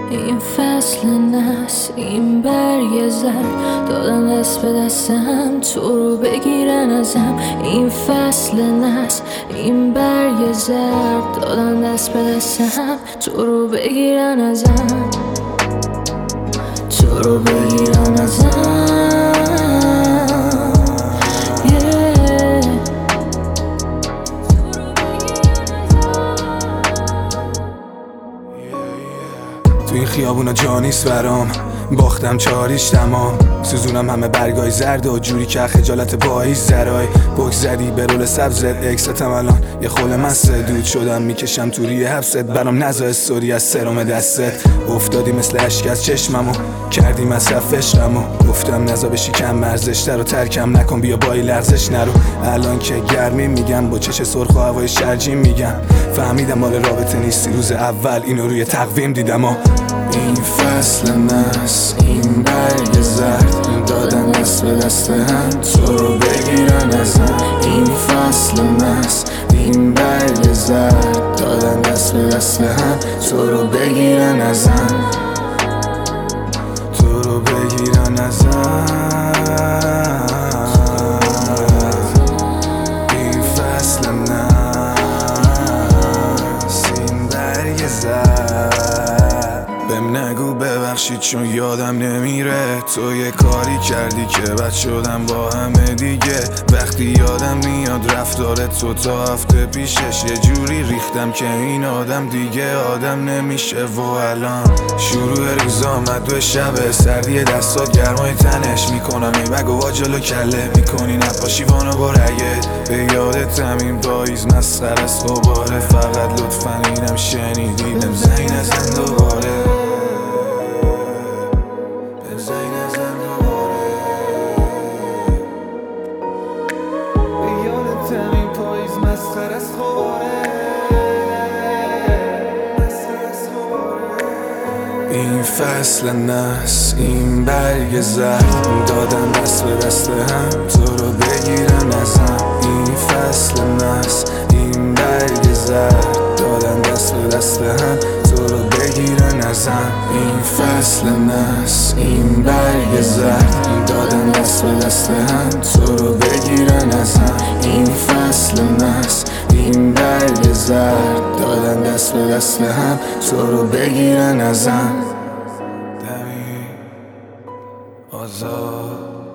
این فصل نست، این برگ زرد دادن دست به دستم تو رو بگیرن ازم. این فصل نست، این برگ زرد دادن دست به دستم تو رو بگیرن ازم، تو رو بگیرن ازم. تو این خیابونا جانیست برام، باختم چاریش تمام. سوزونم همه برگای زرد و جوری که خجالت پاییز زرای بک زدی به رول سبزت اکستم الان یه خول مسته دود شدم میکشم تو ریه حبست. برام نزا استوری از سرم دستت افتادی مثل اشک از چشممو کردی مصرف عشقمو. گفتم نزا بشی کم مرزش رو ترکم نکن بیا بایی لرزش نرو. الان که گرمی میگم با چش سرخ و هوای شرجیم میگم فهمیدم مال رابطه نیستی روز اول اینو روی تقویم دیدم. این فصل نست، این برگ زرد دادن دست به دست هم تو رو بگیرن ازم. این فصل نست، این برگ زرد دادن دست به دست هم تو رو بگیرن ازم، تو رو بگیرن ازم. این فصل نست، این برگ زرد بهم نگو ببخشید چون یادم نمیره تو یه کاری کردی که بد شدم با همه دیگه. وقتی یادم میاد رفتارت تو تا هفته پیشش یه جوری ریختم که این آدم دیگه آدم نمیشه. و الان شروع روز آمد دو شبه سردی دستات گرمای تنش میکنم ای بگو وا جلو کله میکنی نپاشی وانو با رگت به یادتم این پاییز مسخره است غباره. فقط لطفا اینم شنیدیدم زنگ نزن دوباره. این فصل نست، این برگ زرد دادن دست به دست هم تو رو بگیرن ازم. این فصل نست، این برگ زرد دادن دست به دست هم تو رو بگیرن ازم. این فصل نست، این برگ زرد دادن دست به دست هم تو رو بگیرن ازم. این فصل نست، این برگ زرد دادن دست به دست هم تو رو بگیرن ازم. آزاد